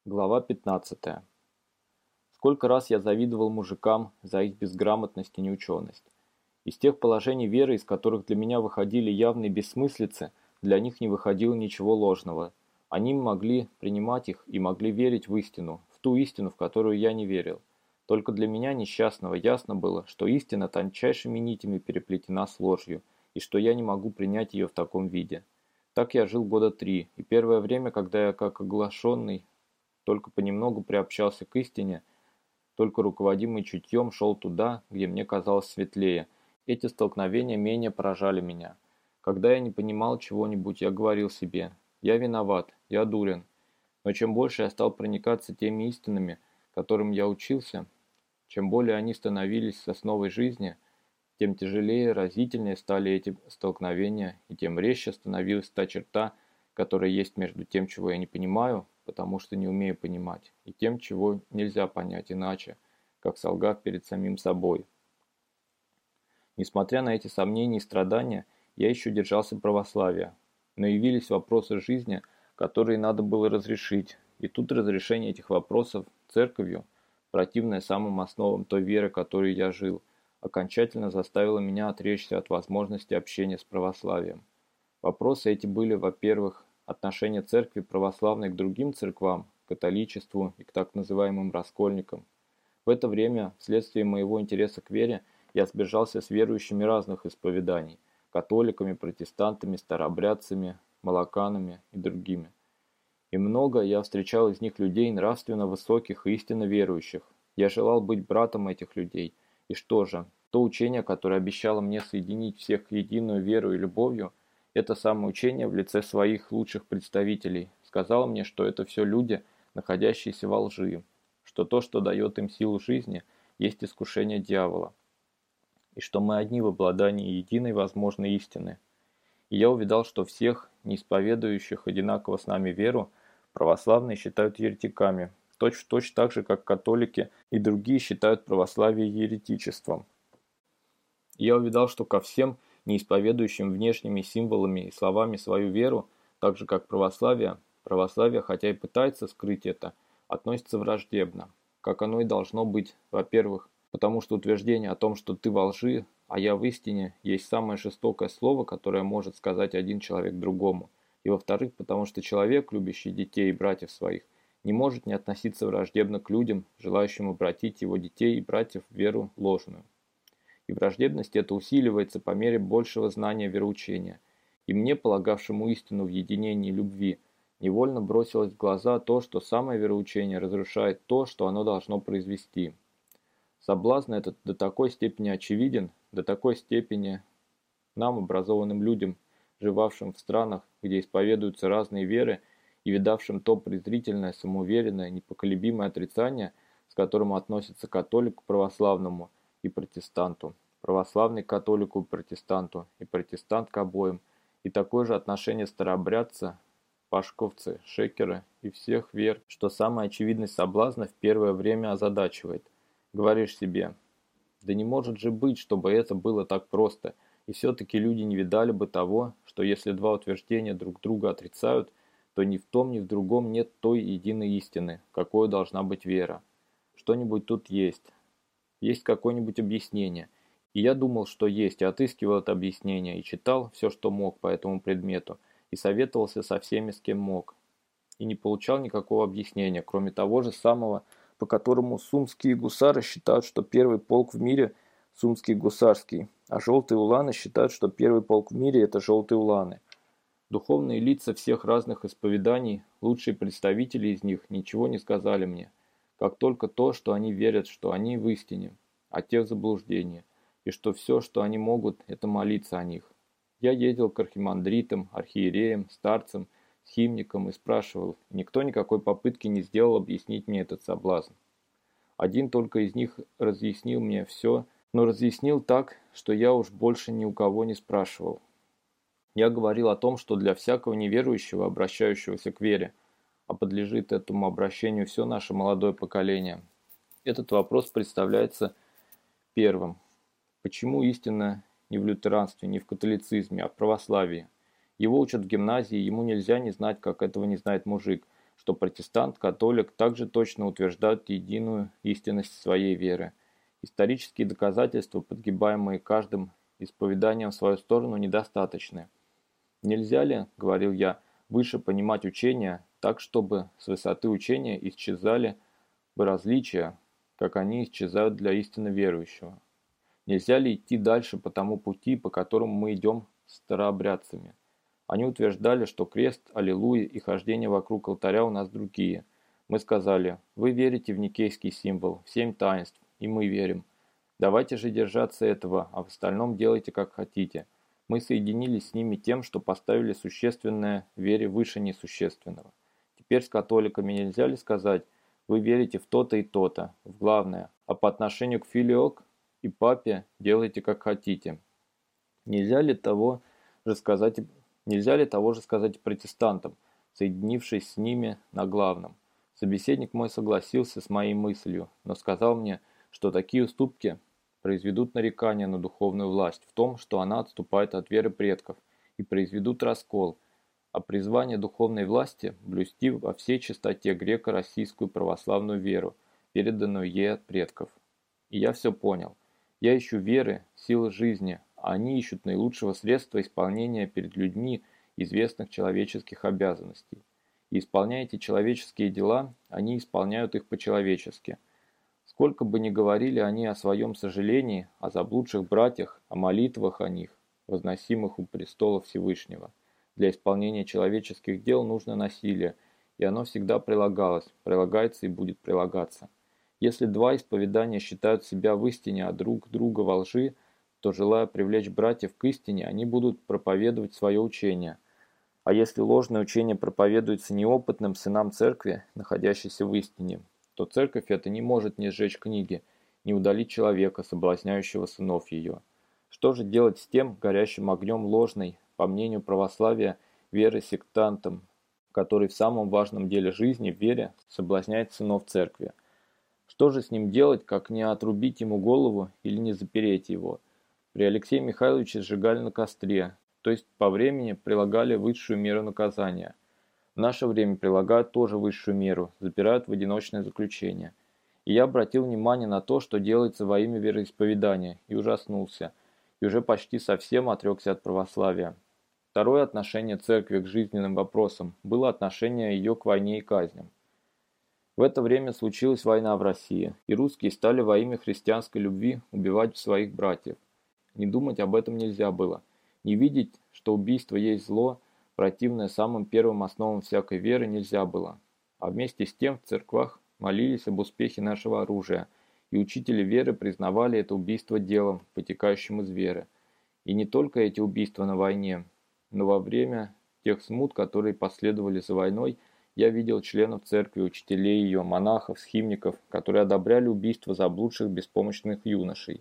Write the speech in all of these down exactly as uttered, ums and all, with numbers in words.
Глава пятнадцатая. Сколько раз я завидовал мужикам за их безграмотность и неученость. Из тех положений веры, из которых для меня выходили явные бессмыслицы, для них не выходило ничего ложного. Они могли принимать их и могли верить в истину, в ту истину, в которую я не верил. Только для меня, несчастного, ясно было, что истина тончайшими нитями переплетена с ложью, и что я не могу принять ее в таком виде. Так я жил года три, и первое время, когда я, как оглашенный, только понемногу приобщался к истине, только руководимый чутьем шел туда, где мне казалось светлее. Эти столкновения менее поражали меня. Когда я не понимал чего-нибудь, я говорил себе: «Я виноват, я дурен». Но чем больше я стал проникаться теми истинами, которым я учился, чем более они становились основой жизни, тем тяжелее и разительнее стали эти столкновения, и тем резче становилась та черта, которая есть между тем, чего я не понимаю, потому что не умею понимать, и тем, чего нельзя понять иначе, как солгав перед самим собой. Несмотря на эти сомнения и страдания, я еще держался православия, но явились вопросы жизни, которые надо было разрешить, и тут разрешение этих вопросов церковью, противное самым основам той веры, которой я жил, окончательно заставило меня отречься от возможности общения с православием. Вопросы эти были, во-первых, отношение церкви православной к другим церквам, к католичеству и к так называемым раскольникам. В это время, вследствие моего интереса к вере, я сближался с верующими разных исповеданий, католиками, протестантами, старообрядцами, молоканами и другими. И много я встречал из них людей нравственно высоких и истинно верующих. Я желал быть братом этих людей. И что же, то учение, которое обещало мне соединить всех в единую веру и любовью, это самое учение в лице своих лучших представителей сказало мне, что это все люди, находящиеся во лжи, что то, что дает им силу жизни, есть искушение дьявола, и что мы одни в обладании единой возможной истины. И я увидал, что всех, не исповедующих одинаково с нами веру, православные считают еретиками, точь-в-точь так же, как католики и другие считают православие еретичеством. И я увидал, что ко всем, не исповедующим внешними символами и словами свою веру, так же как православие, православие, хотя и пытается скрыть это, относится враждебно, как оно и должно быть, во-первых, потому что утверждение о том, что ты во лжи, а я в истине, есть самое жестокое слово, которое может сказать один человек другому, и во-вторых, потому что человек, любящий детей и братьев своих, не может не относиться враждебно к людям, желающим обратить его детей и братьев в веру ложную. И враждебность эта усиливается по мере большего знания вероучения. И мне, полагавшему истину в единении любви, невольно бросилось в глаза то, что самое вероучение разрушает то, что оно должно произвести. Соблазн этот до такой степени очевиден, до такой степени нам, образованным людям, живавшим в странах, где исповедуются разные веры, и видавшим то презрительное, самоуверенное, непоколебимое отрицание, с которым относится католик к православному и протестанту, православный к католику и протестанту, и протестант к обоим, и такое же отношение старообрядца, пашковцы, шекеры и всех вер, что самая очевидность соблазна в первое время озадачивает. Говоришь себе: да не может же быть, чтобы это было так просто, и все-таки люди не видали бы того, что если два утверждения друг друга отрицают, то ни в том, ни в другом нет той единой истины, какой должна быть вера. Что-нибудь тут есть. Есть какое-нибудь объяснение. И я думал, что есть, и отыскивал это объяснение, и читал все, что мог по этому предмету, и советовался со всеми, с кем мог. И не получал никакого объяснения, кроме того же самого, по которому сумские гусары считают, что первый полк в мире – сумский гусарский, а желтые уланы считают, что первый полк в мире – это желтые уланы. Духовные лица всех разных исповеданий, лучшие представители из них, ничего не сказали мне, как только то, что они верят, что они в истине, а те в заблуждении, и что все, что они могут, это молиться о них. Я ездил к архимандритам, архиереям, старцам, схимникам и спрашивал, и никто никакой попытки не сделал объяснить мне этот соблазн. Один только из них разъяснил мне все, но разъяснил так, что я уж больше ни у кого не спрашивал. Я говорил о том, что для всякого неверующего, обращающегося к вере, а подлежит этому обращению все наше молодое поколение, этот вопрос представляется первым. Почему истина не в лютеранстве, не в католицизме, а в православии? Его учат в гимназии, ему нельзя не знать, как этого не знает мужик. что протестант, католик также точно утверждают единую истинность своей веры. Исторические доказательства, подгибаемые каждым исповеданием в свою сторону, недостаточны. Нельзя ли, говорил я, выше понимать учения, так чтобы с высоты учения исчезали бы различия, как они исчезают для истинно верующего? Нельзя ли идти дальше по тому пути, по которому мы идем с старообрядцами? Они утверждали, что крест, аллилуйя и хождение вокруг алтаря у нас другие. Мы сказали: вы верите в никейский символ, в семь таинств, и мы верим. Давайте же держаться этого, а в остальном делайте как хотите. Мы соединились с ними тем, что поставили существенное вере выше несущественного. Теперь с католиками нельзя ли сказать: вы верите в то-то и то-то, в главное, а по отношению к филиок и папе делайте как хотите. Нельзя ли того же сказать, нельзя ли того же сказать протестантам, соединившись с ними на главном? Собеседник мой согласился с моей мыслью, но сказал мне, что такие уступки произведут нарекания на духовную власть в том, что она отступает от веры предков, и произведут раскол, а призвание духовной власти – блюсти во всей чистоте греко-российскую православную веру, переданную ей от предков. И я все понял. Я ищу веры, силы жизни, а они ищут наилучшего средства исполнения перед людьми известных человеческих обязанностей. И исполняя эти человеческие дела, они исполняют их по-человечески. Сколько бы ни говорили они о своем сожалении, о заблудших братьях, о молитвах о них, возносимых у престола Всевышнего, для исполнения человеческих дел нужно насилие, и оно всегда прилагалось, прилагается и будет прилагаться. Если два исповедания считают себя в истине, а друг друга во лжи, то, желая привлечь братьев к истине, они будут проповедовать свое учение. А если ложное учение проповедуется неопытным сынам церкви, находящейся в истине, то церковь эта не может не сжечь книги, не удалить человека, соблазняющего сынов ее. Что же делать с тем горящим огнем ложной, по мнению православия, веры сектантом, который в самом важном деле жизни, в вере, соблазняет сынов церкви? Что же с ним делать, как не отрубить ему голову или не запереть его? При Алексее Михайловиче сжигали на костре, то есть по времени прилагали высшую меру наказания. В наше время прилагают тоже высшую меру, запирают в одиночное заключение. И я обратил внимание на то, что делается во имя вероисповедания, и ужаснулся, и уже почти совсем отрекся от православия. Второе отношение церкви к жизненным вопросам было отношение ее к войне и казням. В это время случилась война в России, и русские стали во имя христианской любви убивать своих братьев. Не думать об этом нельзя было, не видеть, что убийство есть зло, противное самым первым основам всякой веры, нельзя было. А вместе с тем в церквах молились об успехе нашего оружия, и учители веры признавали это убийство делом, вытекающим из веры. И не только эти убийства на войне, но во время тех смут, которые последовали за войной, я видел членов церкви, учителей ее, монахов, схимников, которые одобряли убийство заблудших беспомощных юношей.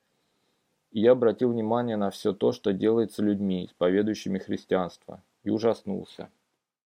И я обратил внимание на все то, что делается людьми, исповедующими христианство, и ужаснулся.